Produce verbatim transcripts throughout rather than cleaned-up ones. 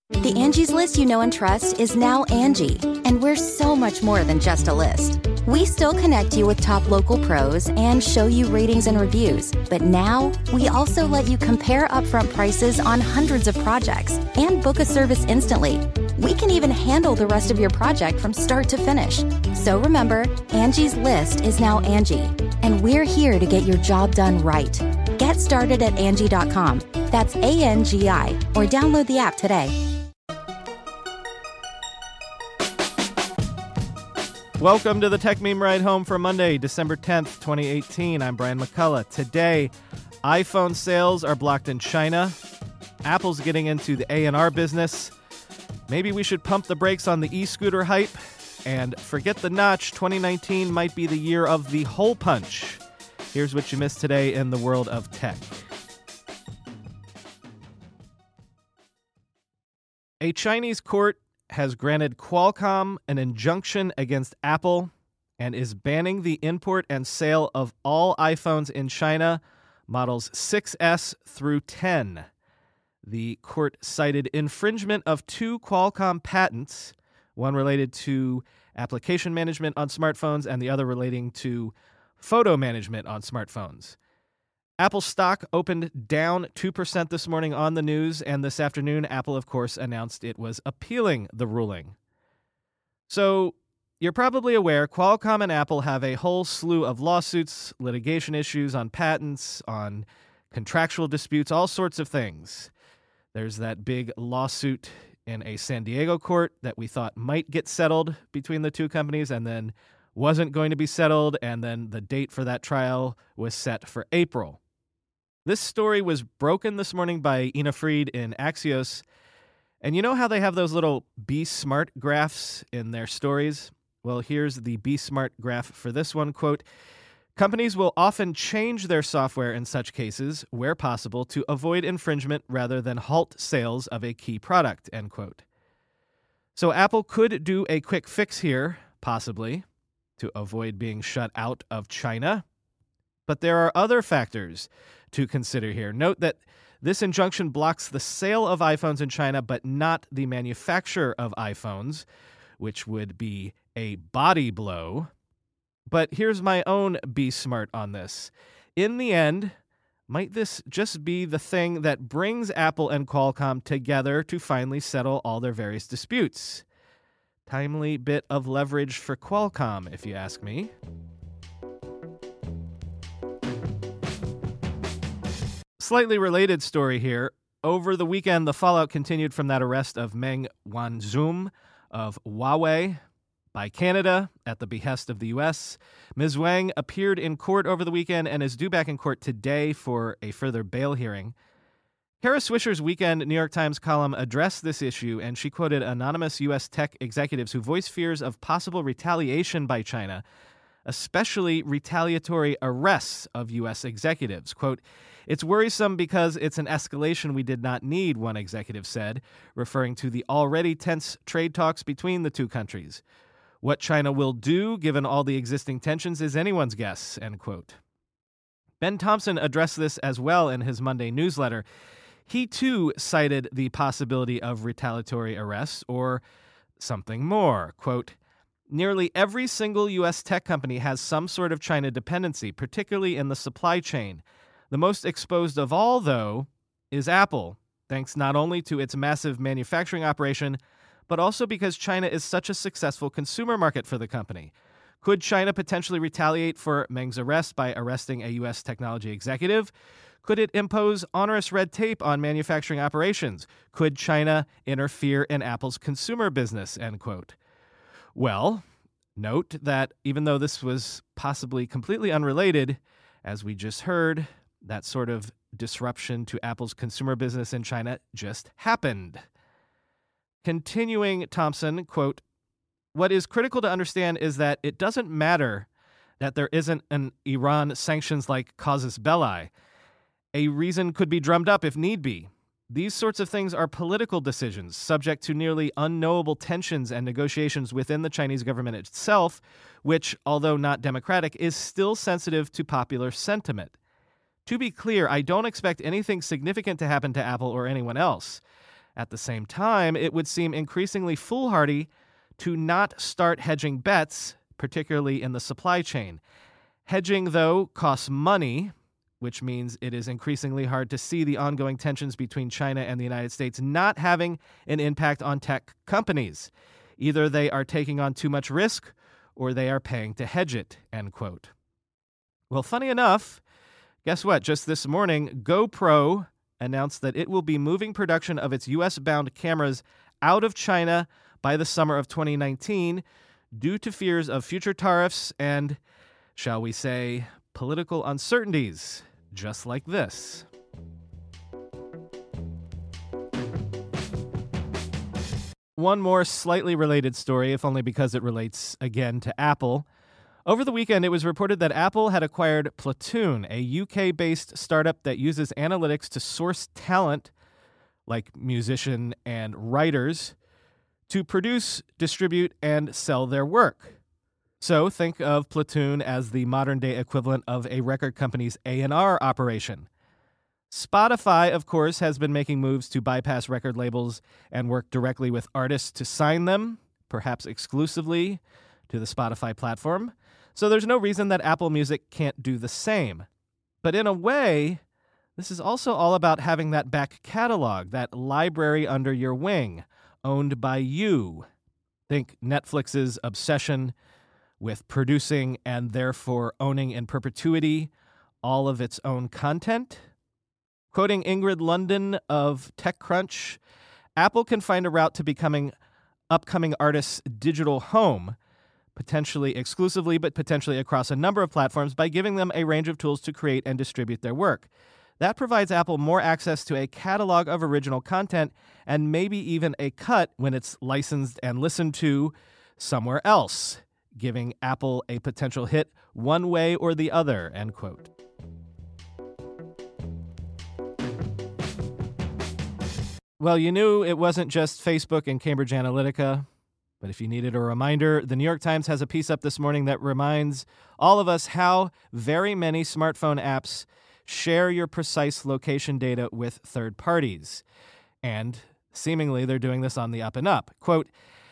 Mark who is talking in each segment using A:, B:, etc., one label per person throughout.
A: The Angie's List you know and trust is now Angie, and we're so much more than just a list. We still connect you with top local pros and show you ratings and reviews, but now we also let you compare upfront prices on hundreds of projects and book a service instantly. We can even handle the rest of your project from start to finish. So remember, Angie's List is now Angie, and we're here to get your job done right. Get started at Angie dot com. That's A N G I, or download the app today.
B: Welcome to the Tech Meme Ride Home for Monday, December tenth, twenty eighteen. I'm Brian McCullough. Today, iPhone sales are blocked in China. Apple's getting into the A and R business. Maybe we should pump the brakes on the e-scooter hype. And forget the notch, twenty nineteen might be the year of the hole punch. Here's what you missed today in the world of tech. A Chinese court has granted Qualcomm an injunction against Apple and is banning the import and sale of all iPhones in China, models six S through ten. The court cited infringement of two Qualcomm patents, one related to application management on smartphones and the other relating to photo management on smartphones. Apple stock opened down two percent this morning on the news, and this afternoon, Apple, of course, announced it was appealing the ruling. So, you're probably aware Qualcomm and Apple have a whole slew of lawsuits, litigation issues on patents, on contractual disputes, all sorts of things. There's that big lawsuit in a San Diego court that we thought might get settled between the two companies and then wasn't going to be settled, and then the date for that trial was set for April. This story was broken this morning by Ina Fried in Axios. And you know how they have those little Be Smart graphs in their stories? Well, here's the Be Smart graph for this one. Quote, companies will often change their software in such cases, where possible, to avoid infringement rather than halt sales of a key product, end quote. So Apple could do a quick fix here, possibly, to avoid being shut out of China. But there are other factors to consider here. Note that this injunction blocks the sale of iPhones in China, but not the manufacture of iPhones, which would be a body blow. But here's my own Be Smart on this. In the end, might this just be the thing that brings Apple and Qualcomm together to finally settle all their various disputes? Timely bit of leverage for Qualcomm, if you ask me. Slightly related story here. Over the weekend, the fallout continued from that arrest of Meng Wanzhou of Huawei by Canada at the behest of the U S. Miz Wang appeared in court over the weekend and is due back in court today for a further bail hearing. Kara Swisher's weekend New York Times column addressed this issue, and she quoted anonymous U S tech executives who voiced fears of possible retaliation by China, especially retaliatory arrests of U S executives. Quote, it's worrisome because it's an escalation we did not need, one executive said, referring to the already tense trade talks between the two countries. What China will do, given all the existing tensions, is anyone's guess, end quote. Ben Thompson addressed this as well in his Monday newsletter. He, too, cited the possibility of retaliatory arrests or something more. Quote, nearly every single U S tech company has some sort of China dependency, particularly in the supply chain. The most exposed of all, though, is Apple, thanks not only to its massive manufacturing operation, but also because China is such a successful consumer market for the company. Could China potentially retaliate for Meng's arrest by arresting a U S technology executive? Could it impose onerous red tape on manufacturing operations? Could China interfere in Apple's consumer business, end quote. Well, note that even though this was possibly completely unrelated, as we just heard, that sort of disruption to Apple's consumer business in China just happened. Continuing, Thompson, quote, what is critical to understand is that it doesn't matter that there isn't an Iran sanctions-like casus belli. A reason could be drummed up if need be. These sorts of things are political decisions, subject to nearly unknowable tensions and negotiations within the Chinese government itself, which, although not democratic, is still sensitive to popular sentiment. To be clear, I don't expect anything significant to happen to Apple or anyone else. At the same time, it would seem increasingly foolhardy to not start hedging bets, particularly in the supply chain. Hedging, though, costs money, which means it is increasingly hard to see the ongoing tensions between China and the United States not having an impact on tech companies. Either they are taking on too much risk or they are paying to hedge it, end quote. Well, funny enough, guess what? Just this morning, GoPro announced that it will be moving production of its U S-bound cameras out of China by the summer of twenty nineteen due to fears of future tariffs and, shall we say, political uncertainties, just like this. One more slightly related story, if only because it relates again to Apple. Over the weekend, it was reported that Apple had acquired Platoon, a U K-based startup that uses analytics to source talent, like musicians and writers, to produce, distribute, and sell their work. So think of Platoon as the modern-day equivalent of a record company's A and R operation. Spotify, of course, has been making moves to bypass record labels and work directly with artists to sign them, perhaps exclusively, to the Spotify platform. So there's no reason that Apple Music can't do the same. But in a way, this is also all about having that back catalog, that library under your wing, owned by you. Think Netflix's obsession with producing and therefore owning in perpetuity all of its own content. Quoting Ingrid London of TechCrunch, Apple can find a route to becoming upcoming artists' digital home, potentially exclusively, but potentially across a number of platforms by giving them a range of tools to create and distribute their work. That provides Apple more access to a catalog of original content and maybe even a cut when it's licensed and listened to somewhere else, giving Apple a potential hit one way or the other, end quote. Well, you knew it wasn't just Facebook and Cambridge Analytica, but if you needed a reminder, the New York Times has a piece up this morning that reminds all of us how very many smartphone apps share your precise location data with third parties. And seemingly they're doing this on the up and up. Quote,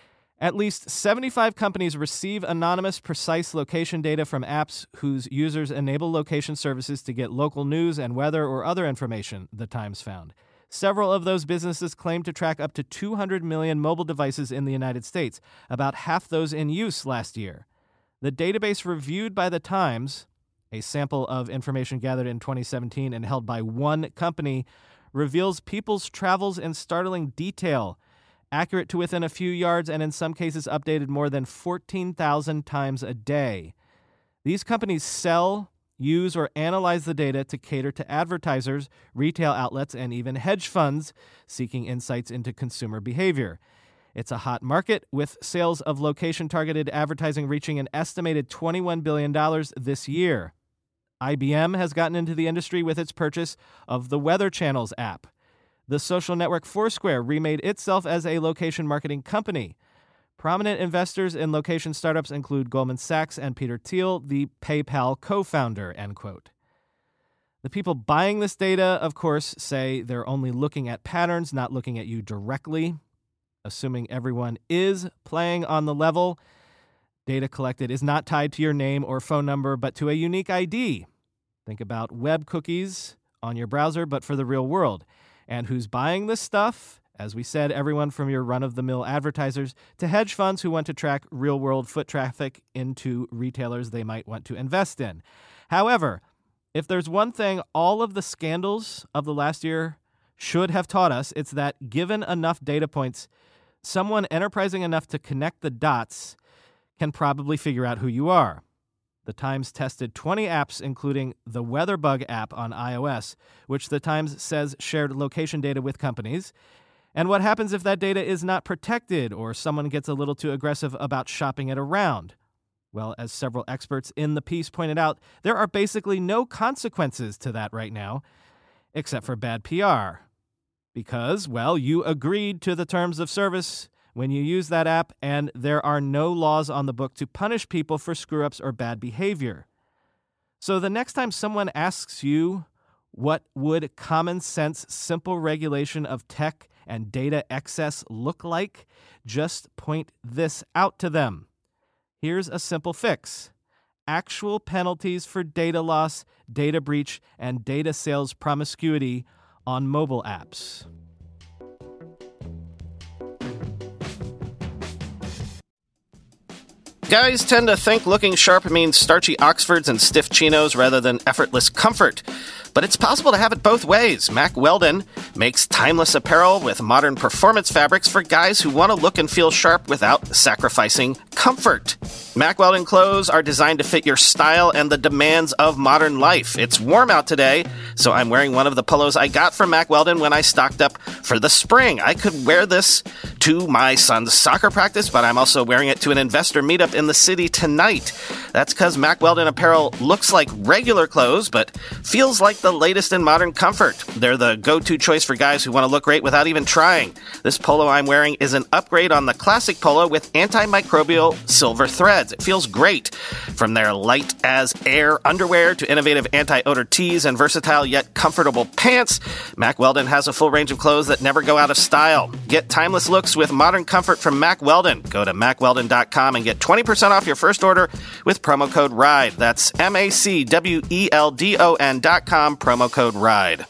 B: at least seventy-five companies receive anonymous, precise location data from apps whose users enable location services to get local news and weather or other information, the Times found. Several of those businesses claim to track up to two hundred million mobile devices in the United States, about half those in use last year. The database reviewed by the Times, a sample of information gathered in twenty seventeen and held by one company, reveals people's travels in startling detail, accurate to within a few yards and in some cases updated more than fourteen thousand times a day. These companies sell, use, or analyze the data to cater to advertisers, retail outlets, and even hedge funds seeking insights into consumer behavior. It's a hot market, with sales of location-targeted advertising reaching an estimated twenty-one billion dollars this year. I B M has gotten into the industry with its purchase of the Weather Channel's app. The social network Foursquare remade itself as a location marketing company. Prominent investors in location startups include Goldman Sachs and Peter Thiel, the PayPal co-founder, end quote. The people buying this data, of course, say they're only looking at patterns, not looking at you directly. Assuming everyone is playing on the level, data collected is not tied to your name or phone number, but to a unique I D. Think about web cookies on your browser, but for the real world. And who's buying this stuff? As we said, everyone from your run-of-the-mill advertisers to hedge funds who want to track real-world foot traffic into retailers they might want to invest in. However, if there's one thing all of the scandals of the last year should have taught us, it's that given enough data points, someone enterprising enough to connect the dots can probably figure out who you are. The Times tested twenty apps, including the WeatherBug app on iOS, which the Times says shared location data with companies. And what happens if that data is not protected or someone gets a little too aggressive about shopping it around? Well, as several experts in the piece pointed out, there are basically no consequences to that right now, except for bad P R. Because, well, you agreed to the terms of service when you use that app, and there are no laws on the book to punish people for screw-ups or bad behavior. So the next time someone asks you what would common sense, simple regulation of tech and data excess look like? Just point this out to them. Here's a simple fix. Actual penalties for data loss, data breach, and data sales promiscuity on mobile apps.
C: Guys tend to think looking sharp means starchy Oxfords and stiff chinos rather than effortless comfort. But it's possible to have it both ways. Mack Weldon makes timeless apparel with modern performance fabrics for guys who want to look and feel sharp without sacrificing comfort. Mack Weldon clothes are designed to fit your style and the demands of modern life. It's warm out today, so I'm wearing one of the polos I got from Mack Weldon when I stocked up for the spring. I could wear this to my son's soccer practice, but I'm also wearing it to an investor meetup in the city tonight. That's because Mack Weldon apparel looks like regular clothes, but feels like the latest in modern comfort. They're the go-to choice for guys who want to look great without even trying. This polo I'm wearing is an upgrade on the classic polo with antimicrobial silver threads. It feels great. From their light as air underwear to innovative anti-odor tees and versatile yet comfortable pants, Mack Weldon has a full range of clothes that never go out of style. Get timeless looks with modern comfort from Mack Weldon. Go to mack weldon dot com and get twenty percent off your first order with promo code RIDE. That's M A C W E L D O N dot com, promo code RIDE.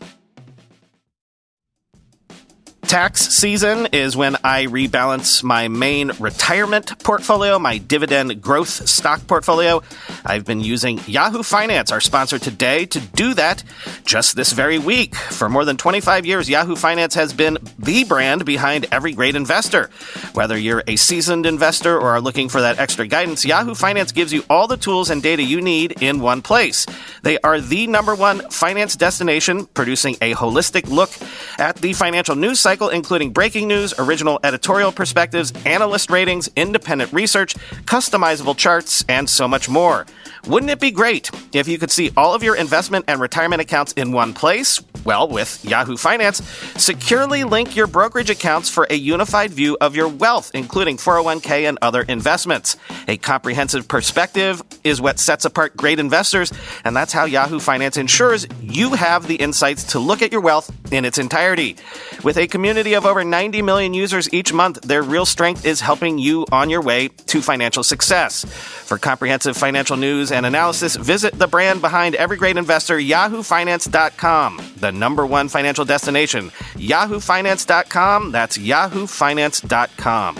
C: Tax season is when I rebalance my main retirement portfolio, my dividend growth stock portfolio. I've been using Yahoo Finance, our sponsor today, to do that just this very week. For more than twenty-five years, Yahoo Finance has been the brand behind every great investor. Whether you're a seasoned investor or are looking for that extra guidance, Yahoo Finance gives you all the tools and data you need in one place. They are the number one finance destination, producing a holistic look at the financial news cycle, including breaking news, original editorial perspectives, analyst ratings, independent research, customizable charts, and so much more. Wouldn't it be great if you could see all of your investment and retirement accounts in one place? Well, with Yahoo Finance, securely link your brokerage accounts for a unified view of your wealth, including four oh one k and other investments. A comprehensive perspective is what sets apart great investors, and that's how Yahoo Finance ensures you have the insights to look at your wealth in its entirety. With a community of over ninety million users each month, their real strength is helping you on your way to financial success. For comprehensive financial news and analysis, visit the brand behind every great investor, yahoo finance dot com, the number one financial destination. yahoo finance dot com, that's yahoo finance dot com.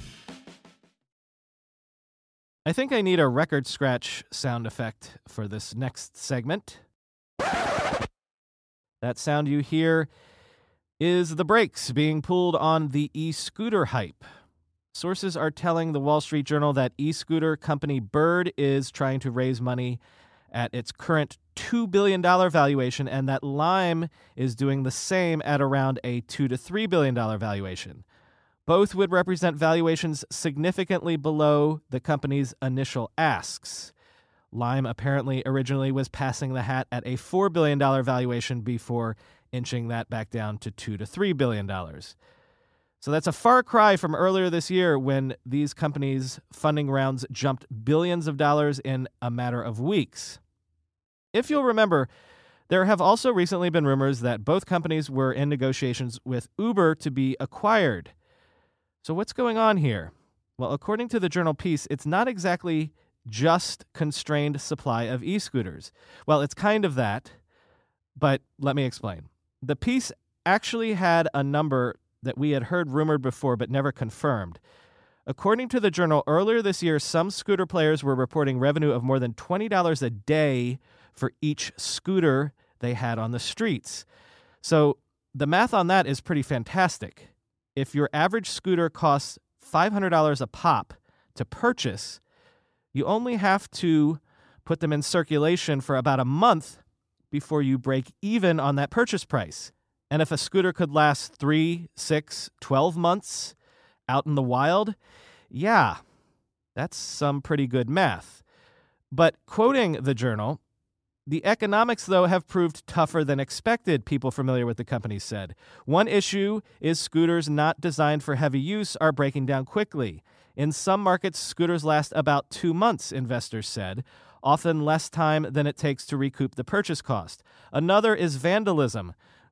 B: I think I need a record scratch sound effect for this next segment. That sound you hear is the brakes being pulled on the e-scooter hype. Sources are telling the Wall Street Journal that e-scooter company Bird is trying to raise money at its current two billion dollars valuation, and that Lime is doing the same at around a two to three billion dollars valuation. Both would represent valuations significantly below the company's initial asks. Lime apparently originally was passing the hat at a four billion dollars valuation before inching that back down to two to three billion dollars. So that's a far cry from earlier this year when these companies' funding rounds jumped billions of dollars in a matter of weeks. If you'll remember, there have also recently been rumors that both companies were in negotiations with Uber to be acquired. So what's going on here? Well, according to the journal piece, it's not exactly just constrained supply of e-scooters. Well, it's kind of that, but let me explain. The piece actually had a number that we had heard rumored before but never confirmed. According to the journal, earlier this year, some scooter players were reporting revenue of more than twenty dollars a day for each scooter they had on the streets. So the math on that is pretty fantastic. If your average scooter costs five hundred dollars a pop to purchase, you only have to put them in circulation for about a month before you break even on that purchase price. And if a scooter could last three, six, twelve months out in the wild, yeah, that's some pretty good math. But quoting the journal, the economics, though, have proved tougher than expected, people familiar with the company said. One issue is scooters not designed for heavy use are breaking down quickly. In some markets, scooters last about two months, investors said, often less time than it takes to recoup the purchase cost. Another is vandalism.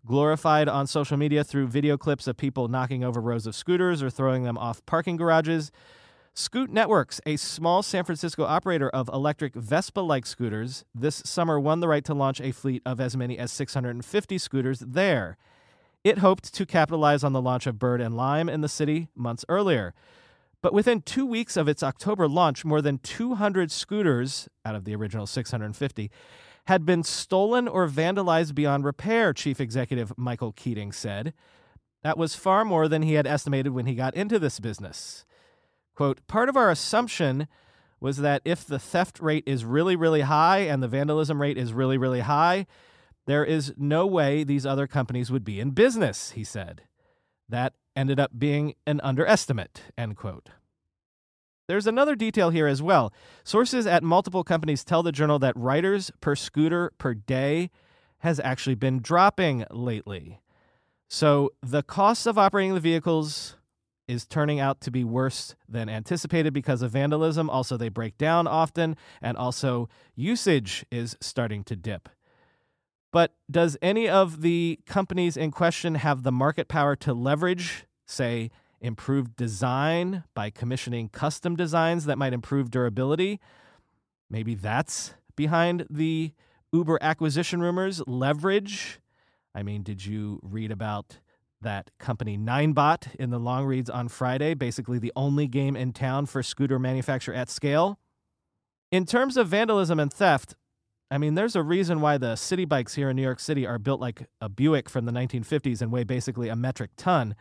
B: glorified on social media through video clips of people knocking over rows of scooters or throwing them off parking garages. Scoot Networks, a small San Francisco operator of electric Vespa-like scooters, this summer won the right to launch a fleet of as many as six hundred fifty scooters there. It hoped to capitalize on the launch of Bird and Lime in the city months earlier. But within two weeks of its October launch, more than two hundred scooters, out of the original six hundred fifty, had been stolen or vandalized beyond repair, Chief Executive Michael Keating said. That was far more than he had estimated when he got into this business. Quote, part of our assumption was that if the theft rate is really, really high and the vandalism rate is really, really high, there is no way these other companies would be in business, he said. That ended up being an underestimate, end quote. There's another detail here as well. Sources at multiple companies tell the Journal that riders per scooter per day has actually been dropping lately. So the cost of operating the vehicles is turning out to be worse than anticipated because of vandalism. Also, they break down often, and also usage is starting to dip. But does any of the companies in question have the market power to leverage, say, improved design by commissioning custom designs that might improve durability? Maybe that's behind the Uber acquisition rumors. Leverage. I mean, did you read about that company Ninebot in the long reads on Friday? Basically the only game in town for scooter manufacture at scale. In terms of vandalism and theft, I mean, there's a reason why the city bikes here in New York City are built like a Buick from the nineteen fifties and weigh basically a metric ton.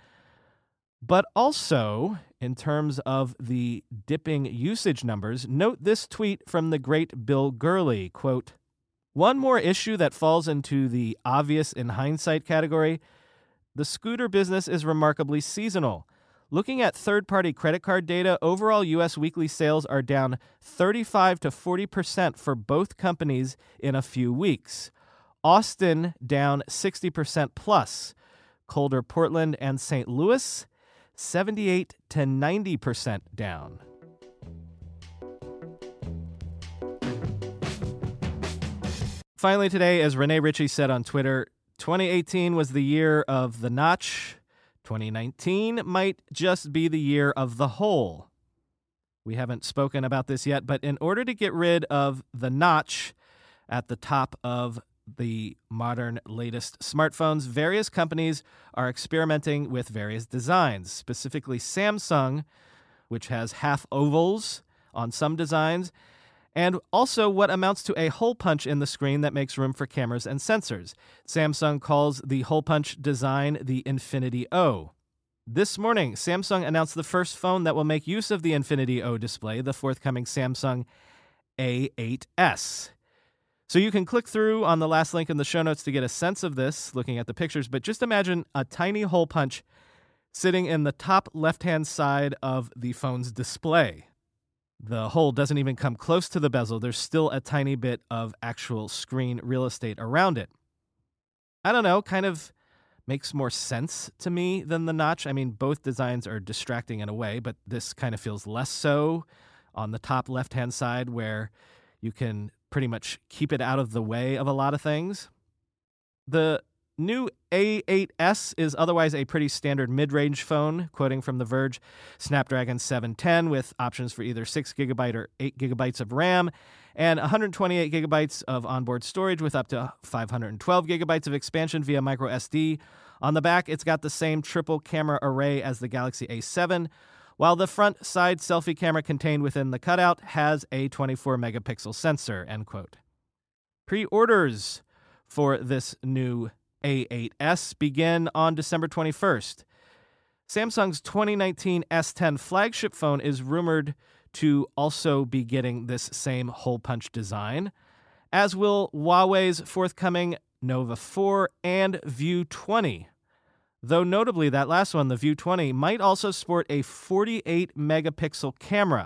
B: But also, in terms of the dipping usage numbers, note this tweet from the great Bill Gurley, quote, one more issue that falls into the obvious in hindsight category, the scooter business is remarkably seasonal. Looking at third-party credit card data, overall U S weekly sales are down thirty-five to forty percent for both companies in a few weeks. Austin down sixty percent plus. Colder Portland and Saint Louis seventy-eight to ninety percent down. Finally today, as Rene Ritchie said on Twitter, twenty eighteen was the year of the notch. twenty nineteen might just be the year of the hole. We haven't spoken about this yet, but in order to get rid of the notch at the top of the modern latest smartphones, various companies are experimenting with various designs, specifically Samsung, which has half ovals on some designs, and also what amounts to a hole punch in the screen that makes room for cameras and sensors. Samsung calls the hole punch design the Infinity O. This morning, Samsung announced the first phone that will make use of the Infinity O display, the forthcoming Samsung A eight S. So you can click through on the last link in the show notes to get a sense of this, looking at the pictures, but just imagine a tiny hole punch sitting in the top left-hand side of the phone's display. The hole doesn't even come close to the bezel. There's still a tiny bit of actual screen real estate around it. I don't know, kind of makes more sense to me than the notch. I mean, both designs are distracting in a way, but this kind of feels less so on the top left-hand side where you can pretty much keep it out of the way of a lot of things. The new A eight S is otherwise a pretty standard mid-range phone, quoting from The Verge, Snapdragon seven ten with options for either six gigabyte or eight gigabytes of RAM and one hundred twenty-eight gigabytes of onboard storage with up to five hundred twelve gigabytes of expansion via micro S D. On the back, it's got the same triple camera array as the Galaxy A seven, while the front side selfie camera contained within the cutout has a twenty-four megapixel sensor, end quote. Pre-orders for this new A eight S begin on December twenty-first. Samsung's twenty nineteen S ten flagship phone is rumored to also be getting this same hole punch design, as will Huawei's forthcoming Nova four and View twenty. Though notably, that last one, the View twenty, might also sport a forty-eight megapixel camera.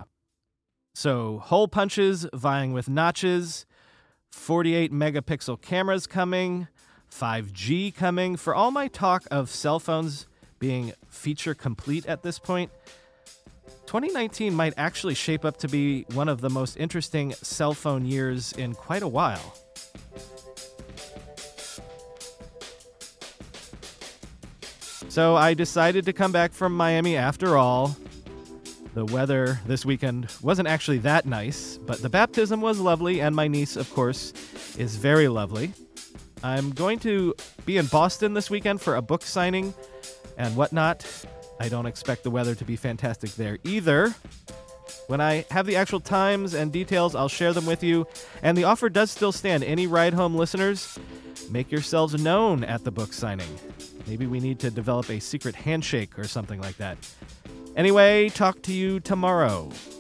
B: So hole punches vying with notches, forty-eight megapixel cameras coming, five G coming. For all my talk of cell phones being feature complete at this point, twenty nineteen might actually shape up to be one of the most interesting cell phone years in quite a while. So I decided to come back from Miami after all. The weather this weekend wasn't actually that nice, but the baptism was lovely, and my niece, of course, is very lovely. I'm going to be in Boston this weekend for a book signing and whatnot. I don't expect the weather to be fantastic there either. When I have the actual times and details, I'll share them with you. And the offer does still stand. Any Ride Home listeners, make yourselves known at the book signing. Maybe we need to develop a secret handshake or something like that. Anyway, talk to you tomorrow.